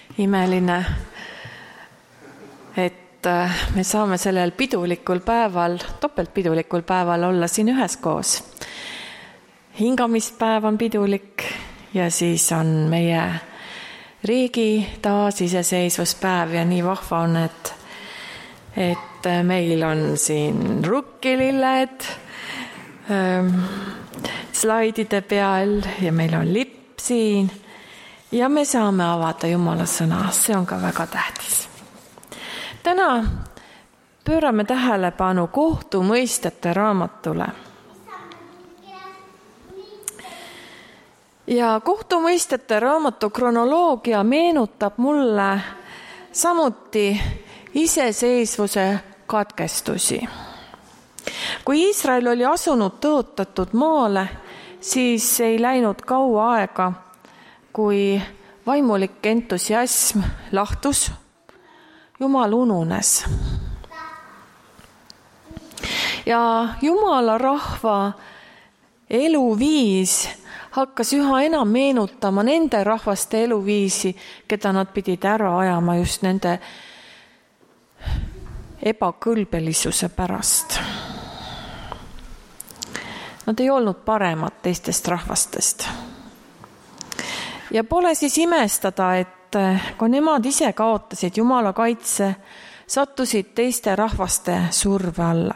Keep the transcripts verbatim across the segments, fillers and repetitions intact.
imeline, et me saame sellel pidulikul päeval, topeltpidulikul päeval olla siin üheskoos. Hingamispäev on pidulik ja siis on meie riigi taasiseseisvuspäev ja nii vahva on, et, et meil on siin rukkililled ähm, slaidide peal ja meil on lipp siin ja me saame avada Jumala sõna, see on ka väga tähtis. Täna pöörame tähelepanu kohtumõistjate raamatule. Ja kohtumõistjate raamatu kronoloogia meenutab mulle samuti iseseisvuse katkestusi. Kui Iisrael oli asunud tõotatud maale, siis ei läinud kaua aega, kui vaimulik entusiasm lahtus, Jumal ununes. Ja Jumala rahva eluviis hakkas üha enam meenutama nende rahvaste eluviisi, keda nad pidid ära ajama just nende ebakõlbelisuse pärast. Nad ei olnud paremad teistest rahvastest. Ja pole siis imestada, et kui nemad ise kaotasid Jumala kaitse, sattusid teiste rahvaste surve alla.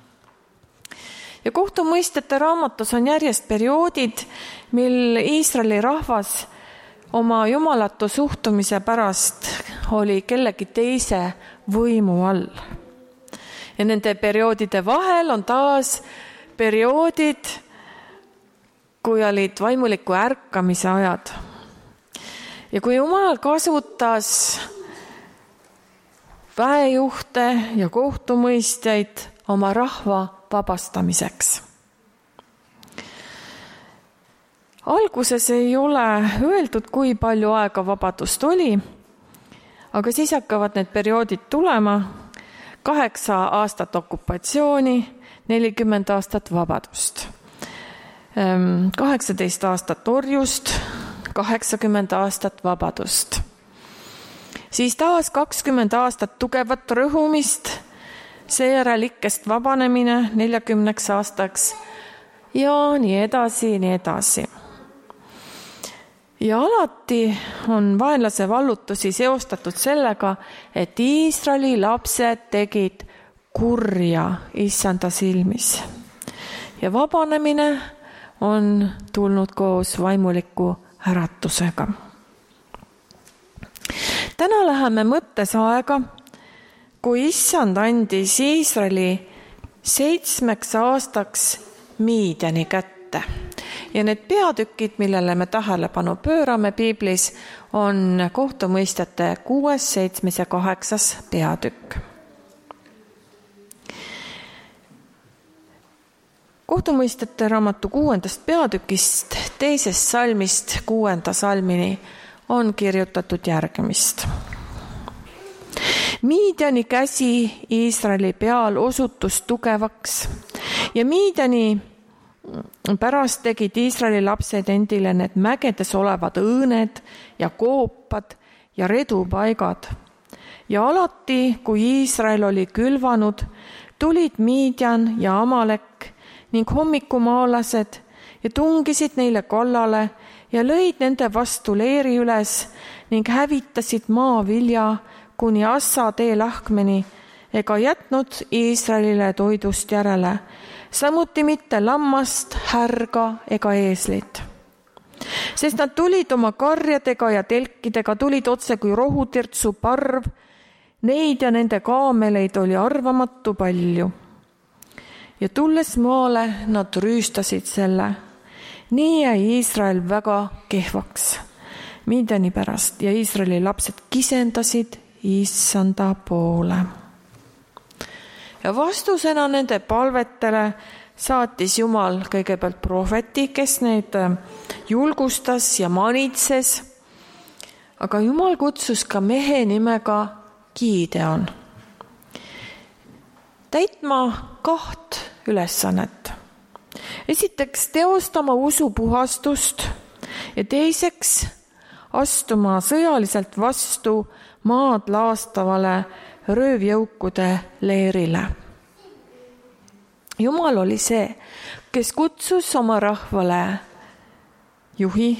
Ja kohtumõistjate raamatus on järjest perioodid, mil Iisraeli rahvas oma jumalatu suhtumise pärast oli kellegi teise võimu all. Ja nende perioodide vahel on taas perioodid, kui olid vaimuliku ärkamise ajad. Ja kui Jumal kasutas väejuhte ja kohtumõistjaid oma rahva vabastamiseks. Alguses ei ole öeldud, kui palju aega vabadust oli, aga siis hakkavad need perioodid tulema. Kaheksa aastat okupatsiooni, nelikümmend aastat vabadust. Kaheksateist aastat orjust, kaheksakümmend aastat vabadust. Siis taas kakskümmend aastat tugevat rõhumist, seejärel ikkest vabanemine neljakümneks aastaks ja nii edasi, nii edasi. Ja alati on vaenlase vallutusi seostatud sellega, et Iisraeli lapsed tegid kurja issanda silmis. Ja vabanemine on tulnud koos vaimuliku äratusega. Täna läheme mõttes aega, kui issand andis Iisraeli seitsmeks aastaks Miidiani kätte. Ja need peatükid, millele me tähelepanu pöörame piiblis, on kohtumõistjate kuues, seitsmes ja kaheksas peatükk. Kohtumõistjate raamatu kuuendast peatükist, teisest salmist kuuenda salmini on kirjutatud järgmist. Miidiani käsi Iisraeli peal osutus tugevaks ja Miidiani pärast tegid Iisraeli lapsed endile need mägedes olevad õõned ja koopad ja redupaigad. Ja alati, kui Iisrael oli külvanud, tulid Miidian ja Amalek ning hommikumaalased ja tungisid neile kallale ja lõid nende vastu leeri üles ning hävitasid maavilja kuni Assa tee lahkmeni ega jätnud Iisraelile toidust järele, samuti mitte lammast, härga ega eeslit. Sest nad tulid oma karjadega ja telkidega, tulid otse kui rohutirtsu parv, neid ja nende kaameleid oli arvamatu palju. Ja tulles maale, nad rüüstasid selle. Nii jäi Iisrael väga kehvaks Miidiani pärast ja Iisraeli lapsed kisendasid issanda poole. Ja vastusena nende palvetele saatis Jumal kõigepealt prohveti, kes neid julgustas ja manitses, aga Jumal kutsus ka mehe nimega Gideon täitma kaht ülesannet. Esiteks teostama usupuhastust ja teiseks astuma sõjaliselt vastu maad laastavale röövjõukude leerile. Jumal oli see, kes kutsus oma rahvale juhi.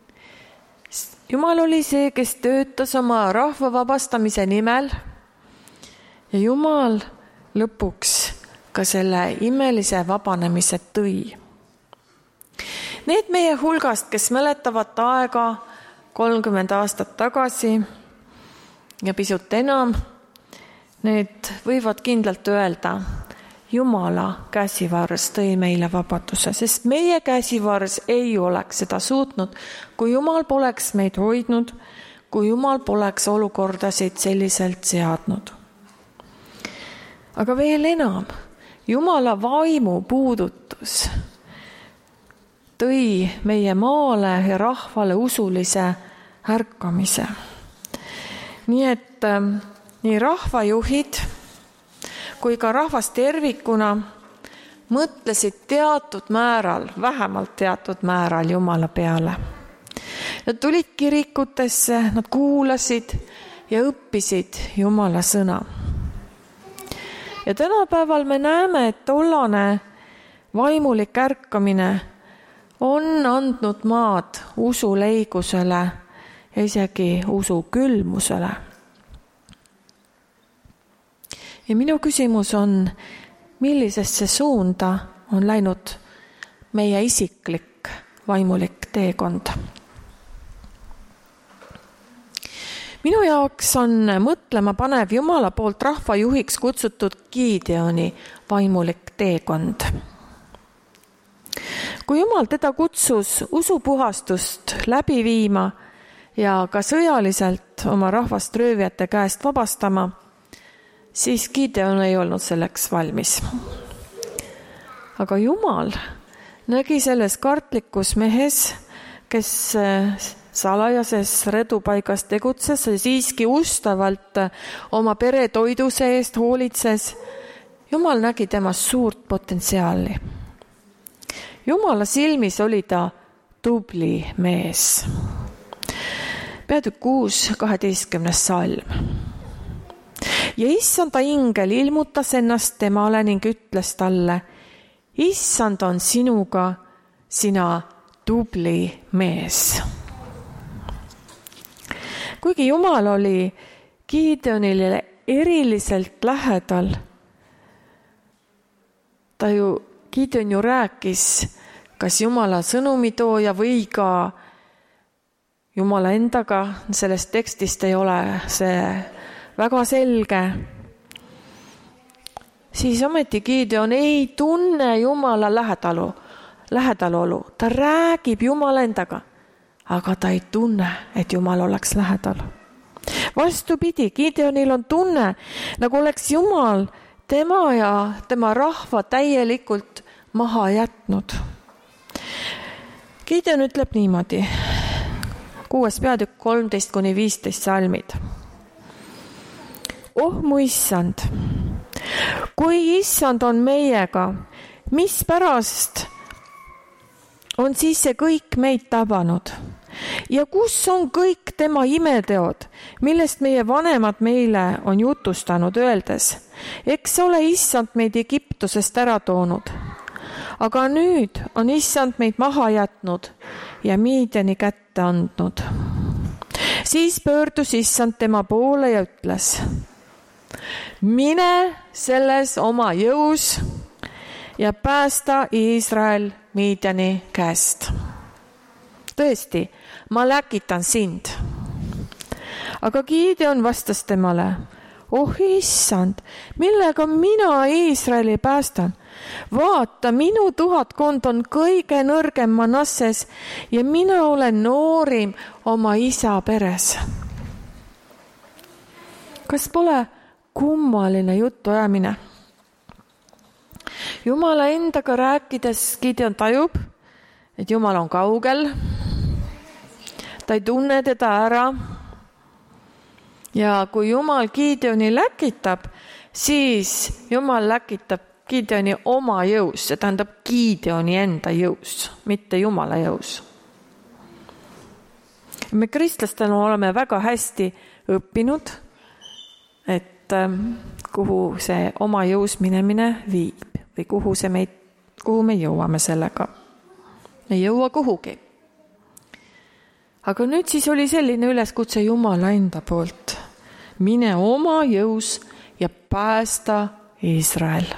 Jumal oli see, kes töötas oma rahva vabastamise nimel ja Jumal lõpuks ka selle imelise vabanemise tõi. Need meie hulgast, kes mäletavad aega kolmkümmend aastat tagasi ja pisut enam, need võivad kindlalt öelda, Jumala käsivars tõi meile vabaduse, sest meie käsivars ei oleks seda suutnud, kui Jumal poleks meid hoidnud, kui Jumal poleks olukordasid selliselt seadnud. Aga veel enam, Jumala vaimu puudutus tõi meie maale ja rahvale usulise ärkamise. Nii et äh, nii rahvajuhid kui ka rahvas tervikuna mõtlesid teatud määral, vähemalt teatud määral Jumala peale. Nad tulid kirikutesse, nad kuulasid ja õppisid Jumala sõna. Ja tänapäeval me näeme, et tollane vaimulik ärkamine on andnud maad usuleigusele ja isegi usu külmusele. Ja minu küsimus on, millisesse suunda on läinud meie isiklik vaimulik teekond? Minu jaoks on mõtlema panev Jumala poolt rahvajuhiks kutsutud Gideoni vaimulik teekond. Kui Jumal teda kutsus usupuhastust läbi viima ja ka sõjaliselt oma rahvast röövijate käest vabastama, siis Gideon ei olnud selleks valmis. Aga Jumal nägi selles kartlikus mehes, kes salajases redupaigas tegutses ja siiski ustavalt oma pere toiduse eest hoolitses. Jumal nägi temas suurt potentsiaali. Jumala silmis oli ta tubli mees. Peatükk kuus, kaheteistkümnes salm. Ja issanda ingel ilmutas ennast temale ning ütles talle, issand on sinuga, sina tubli mees. Kuigi Jumal oli Gideonile eriliselt lähedal, ta ju, Gideon ju rääkis kas Jumala sõnumitooja või ka Jumala endaga, sellest tekstist ei ole see väga selge, siis ometi Gideon ei tunne Jumala lähedalu, lähedalolu. Ta räägib Jumala endaga, aga ta ei tunne, et Jumal oleks lähedal. Vastupidi, Gideonil on tunne, nagu oleks Jumal tema ja tema rahva täielikult maha jätnud. Gideon ütleb niimoodi, kuues peatükk kolmteist kuni viisteist salmid. Oh mu issand, kui issand on meiega, mis pärast on siis see kõik meid tabanud? Ja kus on kõik tema imeteod, millest meie vanemad meile on jutustanud, öeldes, eks ole issand meid Egiptusest ära toonud. Aga nüüd on issand meid maha jätnud ja Miidiani kätte andnud. Siis pöördus issand tema poole ja ütles, mine selles oma jõus ja päästa Iisrael Miidiani käest. Tõesti, ma läkitan sind. Aga Gideon vastas temale, oh issand, millega mina Iisraeli päästan? Vaata, minu tuhatkond on kõige nõrgem Manasses ja mina olen noorim oma isa peres. Kas pole kummaline jutuajamine? Jumala endaga rääkides Gideon tajub, et Jumal on kaugel, ta ei tunne teda ära ja kui Jumal Gideoni läkitab, siis Jumal läkitab Gideoni oma jõus, see tähendab Gideoni enda jõus, mitte Jumala jõus. me kristlastena oleme väga hästi õppinud, et kuhu see oma jõus minemine viib või kuhu, see meid, kuhu me jõuame sellega. Me ei jõua kuhugi. Aga nüüd siis oli selline üleskutse Jumala enda poolt. Mine oma jõus ja päästa Iisrael.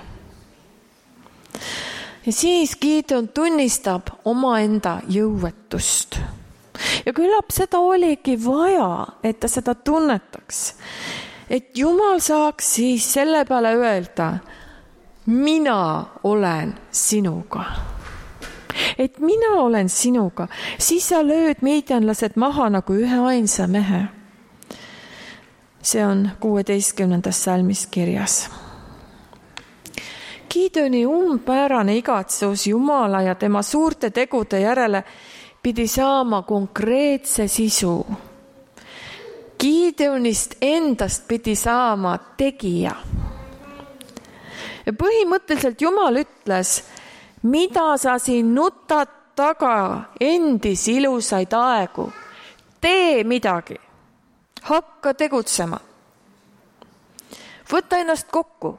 Ja siis Gideon tunnistab omaenda jõuetust. Ja küllap seda oligi vaja, et ta seda tunnetaks. Et Jumal saaks siis selle peale öelda, mina olen sinuga. Et mina olen sinuga, siis sa lööd miidianlased maha nagu ühe ainsa mehe. See on kuueteistkümnendas salmis kirjas. Gideoni umbmäärane igatsus Jumala ja tema suurte tegude järele pidi saama konkreetse sisu. Gideonist endast pidi saama tegija. Ja põhimõtteliselt Jumal ütles, mida sa siin nutad taga endis ilusaid aegu, tee midagi, hakka tegutsema, võta ennast kokku.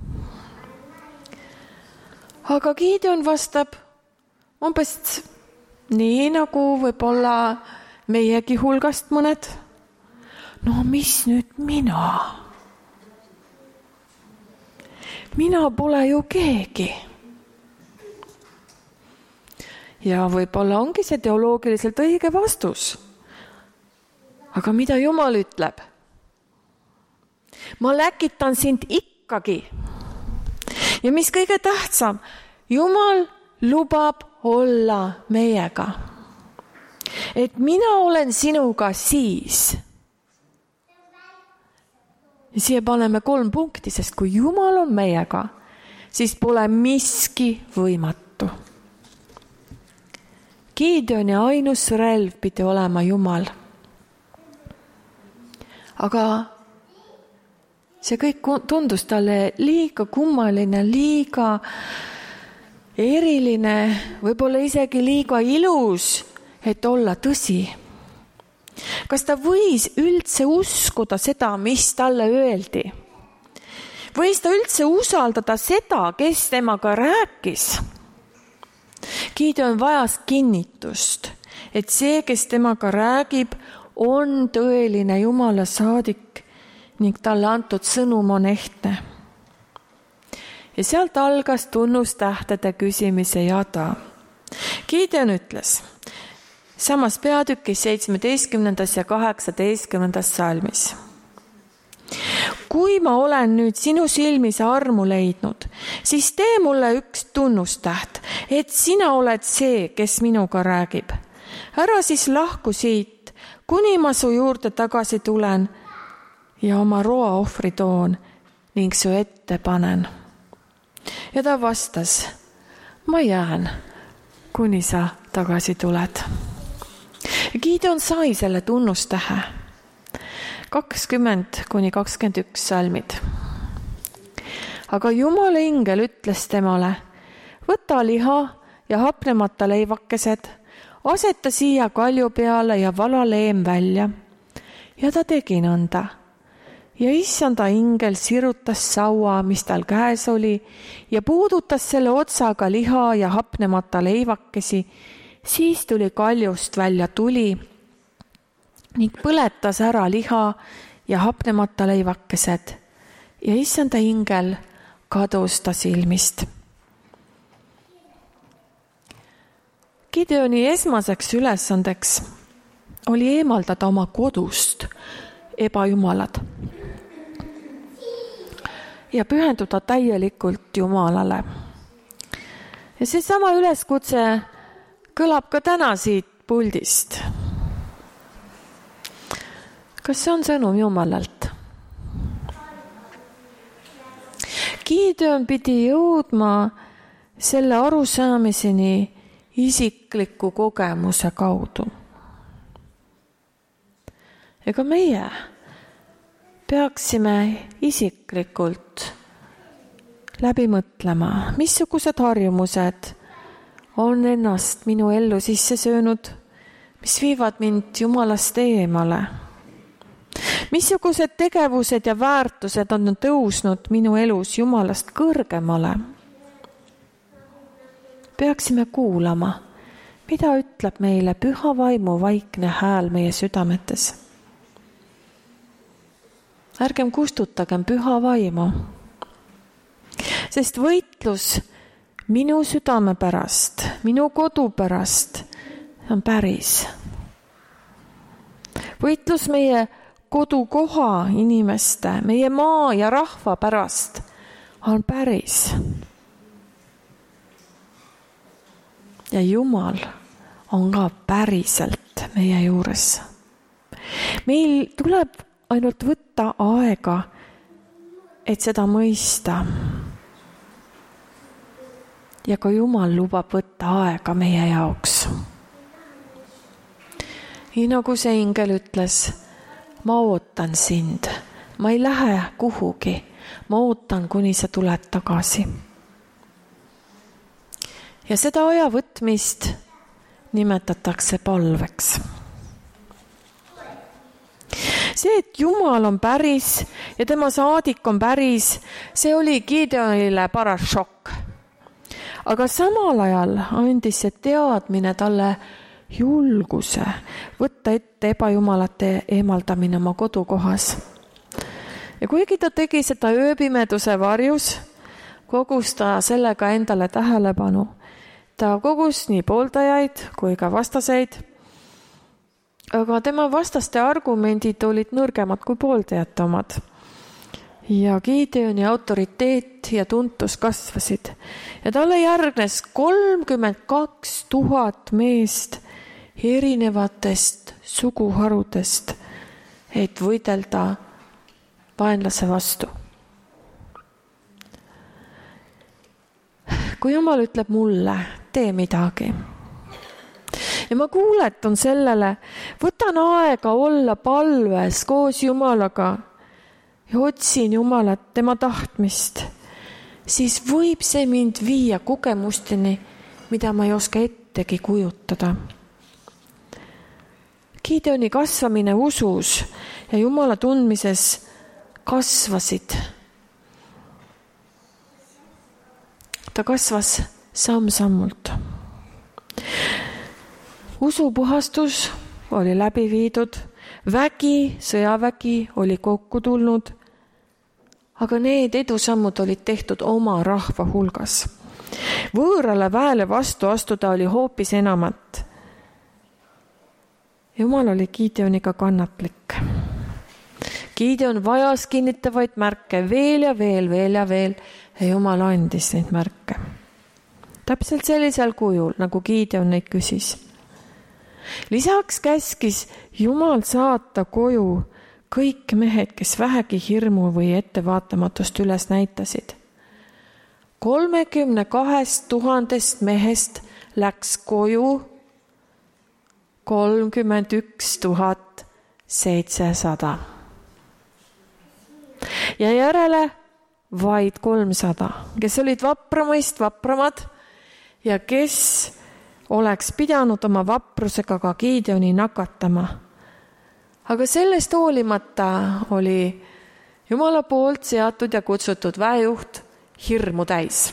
Aga Gideon vastab umbes nii nagu võib-olla meiegi hulgast mõned. No mis nüüd mina? Mina pole ju keegi. Ja võib-olla ongi see teoloogiliselt õige vastus. Aga mida Jumal ütleb? Ma läkitan sind ikkagi. Ja mis kõige tähtsam, Jumal lubab olla meiega. Et mina olen sinuga siis. Ja siia paneme kolm punkti, sest kui Jumal on meiega, siis pole miski võimatu. Gideoni ainus relv pidi olema Jumal. Aga see kõik tundus talle liiga kummaline, liiga eriline, võib-olla isegi liiga ilus, et olla tõsi. Kas ta võis üldse uskuda seda, mis talle öeldi? Võis ta üldse usaldada seda, kes temaga rääkis? Gideon vajas kinnitust, et see, kes temaga räägib, on tõeline Jumala saadik ning talle antud sõnum on ehtne. Ja sealt algas tunnustähtede küsimise jada. Gideon ütles samas peatükis seitsmeteistkümnendas ja kaheksateistkümnendas salmis. Kui ma olen nüüd sinu silmis armu leidnud, siis tee mulle üks tunnustäht, et sina oled see, kes minuga räägib. Ära siis lahku siit, kuni ma su juurde tagasi tulen ja oma roaohvri toon ning su ette panen. Ja ta vastas, ma jään, kuni sa tagasi tuled. Gideon sai selle tunnustähe. kakskümmend kuni kakskümmend üks salmid. Aga Jumala ingel ütles temale, võta liha ja hapnemata leivakesed, aseta siia kalju peale ja vala leem välja. Ja ta tegi nõnda. Ja issanda ingel sirutas saua, mis tal käes oli, ja puudutas selle otsaga liha ja hapnemata leivakesi. Siis tuli kaljust välja tuli ning põletas ära liha ja hapnemata leivakesed ja issanda ingel kadus ta silmist. Gideoni esmaseks ülesandeks oli eemaldada oma kodust ebajumalad ja pühenduda täielikult Jumalale. Ja see sama üleskutse kõlab ka täna siit puldist. Kas see on sõnum Jumalalt? Gideon pidi jõudma selle arusaamiseni isikliku kogemuse kaudu. Ega meie peaksime isiklikult läbi mõtlema, missugused harjumused on ennast minu ellu sisse söönud mis viivad mind Jumalast eemale? Missugused tegevused ja väärtused on tõusnud minu elus Jumalast kõrgemale? Peaksime kuulama, mida ütleb meile Püha Vaimu vaikne hääl meie südametes. Ärgem kustutagem Püha Vaimu, sest võitlus minu südame pärast, minu kodu pärast on päris. Võitlus meie kodukoha inimeste, meie maa ja rahva pärast on päris. Ja Jumal on ka päriselt meie juures. Meil tuleb ainult võtta aega, et seda mõista. Ja ka Jumal lubab võtta aega meie jaoks. Nii nagu see ingel ütles, ma ootan sind, ma ei lähe kuhugi, ma ootan, kuni sa tuled tagasi. Ja seda aja võtmist nimetatakse palveks. See, et Jumal on päris ja tema saadik on päris, see oli Gideonile paras šokk. Aga samal ajal andis see teadmine talle julguse võtta ette ebajumalate eemaldamine oma kodukohas. Ja kuigi ta tegi seda ööpimeduse varjus, kogus ta sellega endale tähelepanu. Ta kogus nii pooldajaid kui ka vastaseid, aga tema vastaste argumendid olid nõrgemad kui pooldajate omad. Ja Gideoni autoriteet ja tuntus kasvasid. Ja talle järgnes kolmkümmend kaks tuhat meest erinevatest suguharudest, et võidelda vaenlase vastu. Kui Jumal ütleb mulle, tee midagi. Ja ma kuuletan sellele, võtan aega olla palves koos Jumalaga ja otsin Jumalat tema tahtmist, siis võib see mind viia kogemusteni, mida ma ei oska ettegi kujutada. Gideoni kasvamine usus ja Jumala tundmises kasvasid. Ta kasvas samm-sammult. Usupuhastus oli läbi viidud, vägi, sõjavägi oli kokku tulnud, aga need edusammud olid tehtud oma rahva hulgas. Võõrale väele vastu astuda oli hoopis enamat. Jumal oli Gideoniga kannatlik. Gideon vajas kinnitavaid märke veel ja veel, veel ja veel, ja Jumal andis neid märke. Täpselt sellisel kujul, nagu Gideon neid küsis. Lisaks käskis Jumal saata koju kõik mehed, kes vähegi hirmu või ettevaatamatust üles näitasid. kolmekümne kahest tuhandest mehest läks koju kolmkümmend üks tuhat seitsesada. Ja järele vaid kolmsada, kes olid vapramist vapramad ja kes oleks pidanud oma vaprusega ka Gideoni nakatama. Aga sellest hoolimata oli Jumala poolt seatud ja kutsutud väejuht hirmu täis.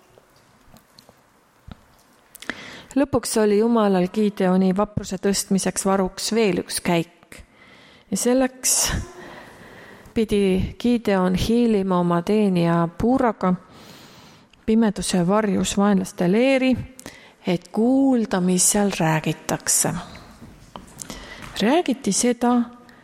Lõpuks oli Jumalal Gideoni vapruse tõstmiseks varuks veel üks käik. Ja selleks pidi Gideon hiilima oma teenija puuraga pimeduse varjus vaenlaste leeri, et kuulda, mis seal räägitakse. Räägiti seda,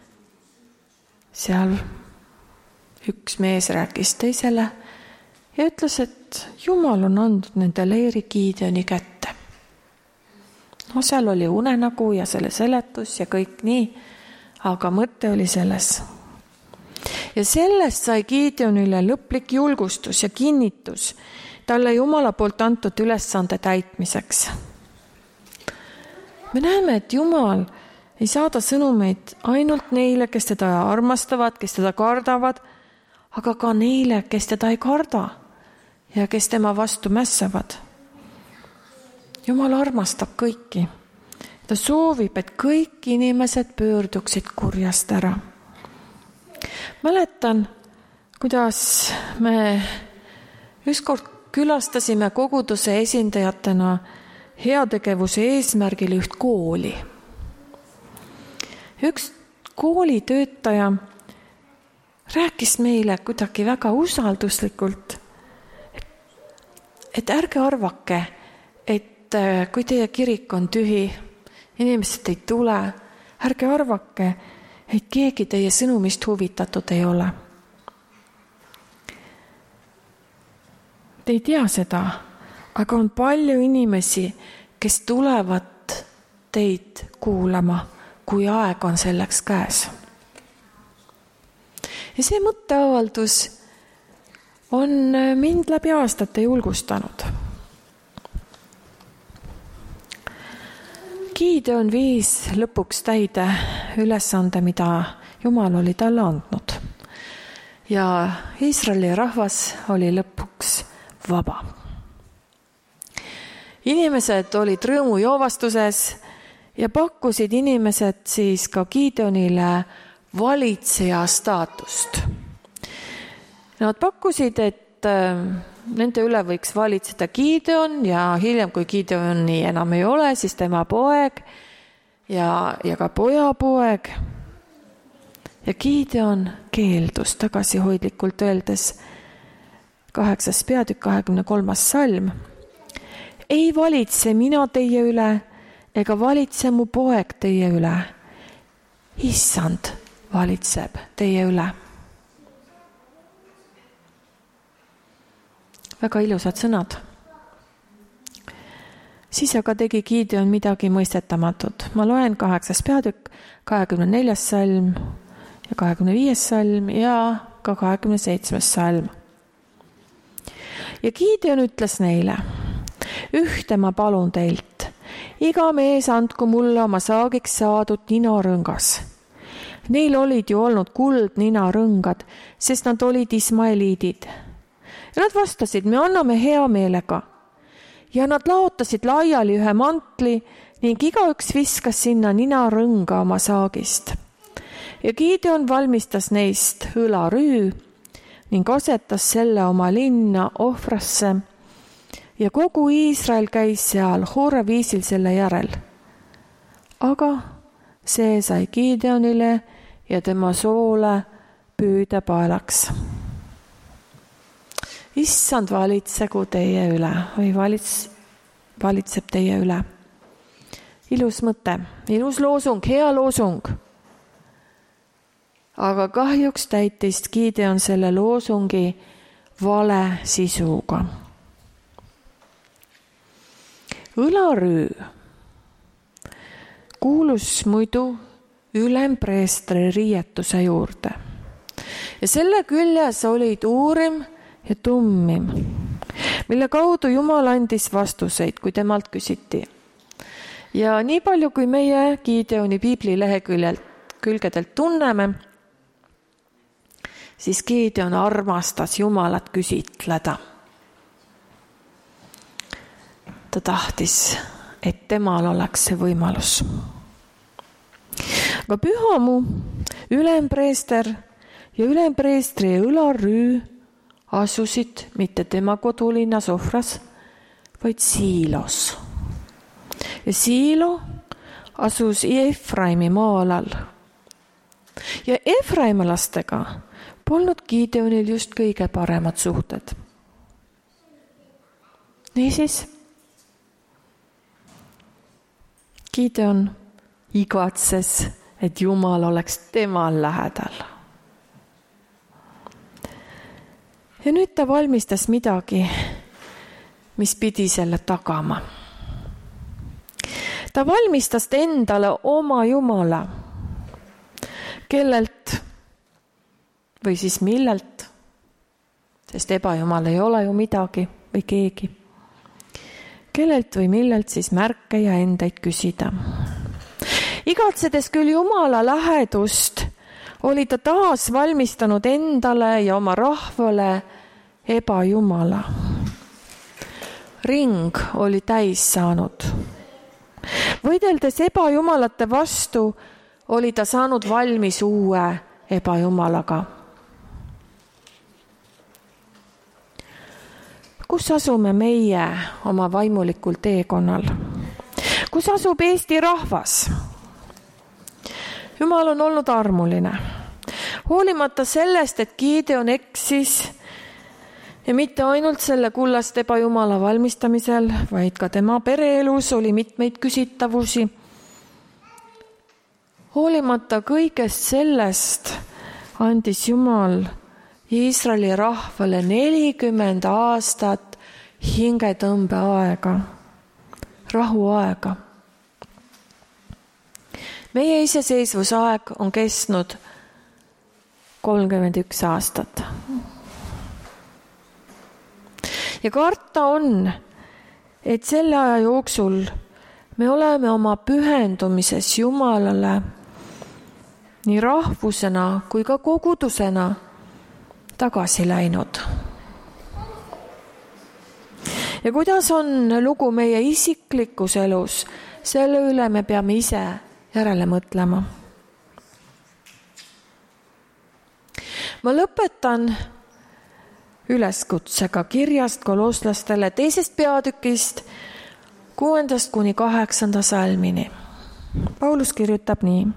seal üks mees rääkis teisele ja ütles, et Jumal on andnud nende leeri Gideoni kätte. No seal oli unenägu ja selle seletus ja kõik nii, aga mõte oli selles. Ja sellest sai Gideonile lõplik julgustus ja kinnitus talle Jumala poolt antud ülesande täitmiseks. Me näeme, et Jumal ei saada sõnumeid ainult neile, kes teda armastavad, kes teda kardavad, aga ka neile, kes teda ei karda ja kes tema vastu mässavad. Jumal armastab kõiki ta soovib, et kõik inimesed pöörduksid kurjast ära. Mäletan, kuidas me ükskord külastasime koguduse esindajatena heategevuse eesmärgil üht kooli. Üks koolitöötaja rääkis meile kuidagi väga usalduslikult, et ärge arvake, et kui teie kirik on tühi, inimesed ei tule, ärge arvake, et keegi teie sõnumist huvitatud ei ole. Te ei tea seda, aga on palju inimesi, kes tulevad teid kuulama, kui aeg on selleks käes. Ja see mõtteavaldus on mind läbi aastate julgustanud. Gideon viis lõpuks täide ülesande, mida Jumal oli talle andnud. Ja Iisraeli rahvas oli lõpuks vaba. Inimesed olid rõõmujoovastuses ja pakkusid inimesed siis ka Gideonile valitseja staatust. Nad pakkusid, et nende üle võiks valitseda Gideon ja hiljem, kui Gideoni enam ei ole, siis tema poeg ja, ja ka pojapoeg. Ja Gideon keeldus tagasihoidlikult öeldes kaheksas peatükk kahekümne kolmas salm. Ei valitse mina teie üle ega valitse mu poeg teie üle. Issand valitseb teie üle. Väga ilusad sõnad. Siis aga tegi Gideon midagi mõistetamatut. Ma loen kaheksas peatükk, kahekümne neljas salm ja kahekümne viies salm ja ka kahekümne seitsmes salm. Ja Gideon ütles neile, ühte ma palun teilt, iga mees andku mulle oma saagiks saadud ninarõngas. Neil olid ju olnud kuld ninarõngad, sest nad olid ismaeliidid. Ja nad vastasid, me anname hea meelega. Ja nad laotasid laiali ühe mantli ning igaüks viskas sinna ninarõnga oma saagist. Ja Gideon valmistas neist õlarüü ning asetas selle oma linna Ofrasse ja kogu Iisrael käis seal hooreviisil selle järel. Aga see sai Gideonile ja tema soole püüdepaelaks. Issand valitsegu teie üle või valits, valitseb teie üle. Ilus mõte, ilus loosung, hea loosung. Aga kahjuks täitis Gideon selle loosungi vale sisuga. Õlarüü kuulus muidu ülempreestri riietuse juurde. Ja selle küljes olid uurim ja tummim, mille kaudu Jumal andis vastuseid, kui temalt küsiti. Ja nii palju, kui meie Gideoni piibli leheküljelt külgedelt tunneme, siis Gideon armastas Jumalat küsitleda. Ta tahtis, et temal oleks see võimalus. Aga Pühamu, ülempreester ja ülempreestri õlarüü asusid mitte tema kodulinnas Ofras, vaid Siilos. Ja Siilo asus Efraimi maa-alal. Ja efraimalastega polnud Gideonil just kõige paremad suhted. Niisiis, Gideon igatses, et Jumal oleks temal lähedal. Ja nüüd ta valmistas midagi, mis pidi selle tagama. Ta valmistas endale oma Jumala, kellelt või siis millelt, sest ebajumal ei ole ju midagi või keegi, kellelt või millelt siis märke ja endeid küsida. Igatsedes küll Jumala lähedust, oli ta taas valmistanud endale ja oma rahvale ebajumala. Ring oli täis saanud. Võideldes ebajumalate vastu, oli ta saanud valmis uue ebajumalaga. Kus asume meie oma vaimulikul teekonnal? Kus asub Eesti rahvas? Jumal on olnud armuline. Hoolimata sellest, et Gideon eksis ja mitte ainult selle kullast ebajumala valmistamisel, vaid ka tema pereelus oli mitmeid küsitavusi. Hoolimata kõigest sellest andis Jumal Iisraeli rahvale nelikümmend aastat hingetõmbe aega, rahuaega. Meie iseseisvusaeg on kestnud kolmkümmend üks aastat. Ja karta on, et selle aja jooksul me oleme oma pühendumises Jumalale nii rahvusena kui ka kogudusena tagasi läinud. Ja kuidas on lugu meie isiklikus elus, selle üle me peame ise järele mõtlema. Ma lõpetan üleskutsega kirjast kolosslastele teisest peatükist kuuendast kuni kaheksanda salmini. Paulus kirjutab nii.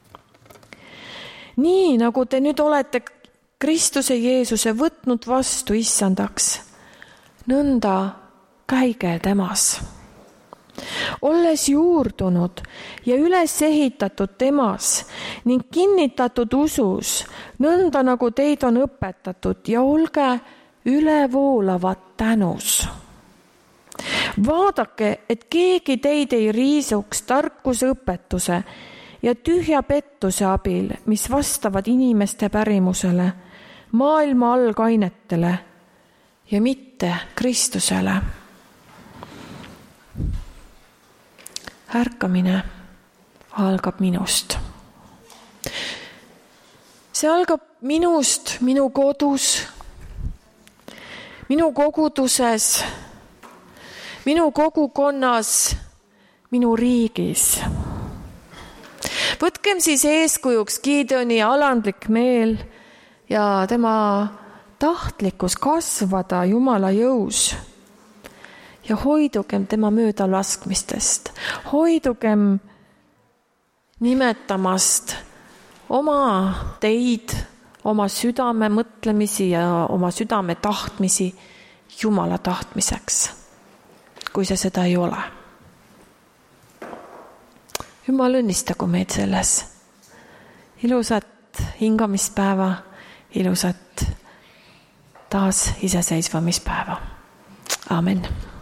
Nii nagu te nüüd olete Kristuse Jeesuse võtnud vastu issandaks, nõnda käige temas. Olles juurdunud ja üles ehitatud temas ning kinnitatud usus, nõnda nagu teid on õpetatud ja olge ülevoolavad tänus. Vaadake, et keegi teid ei riisuks tarkuse õpetuse ja tühja pettuse abil, mis vastavad inimeste pärimusele, maailma algainetele ja mitte Kristusele. Ärkamine algab minust. See algab minust, minu kodus, minu koguduses, minu kogukonnas, minu riigis. Võtkem siis eeskujuks Gideoni alandlik meel ja tema tahtlikkus kasvada Jumala jõus. Ja hoidugem tema mööda laskmistest. Hoidugem nimetamast oma teid, oma südame mõtlemisi ja oma südame tahtmisi Jumala tahtmiseks, kui see seda ei ole. Jumal õnnistagu meid selles. Ilusat hingamispäeva, ilusat taas iseseisvamispäeva. Amen.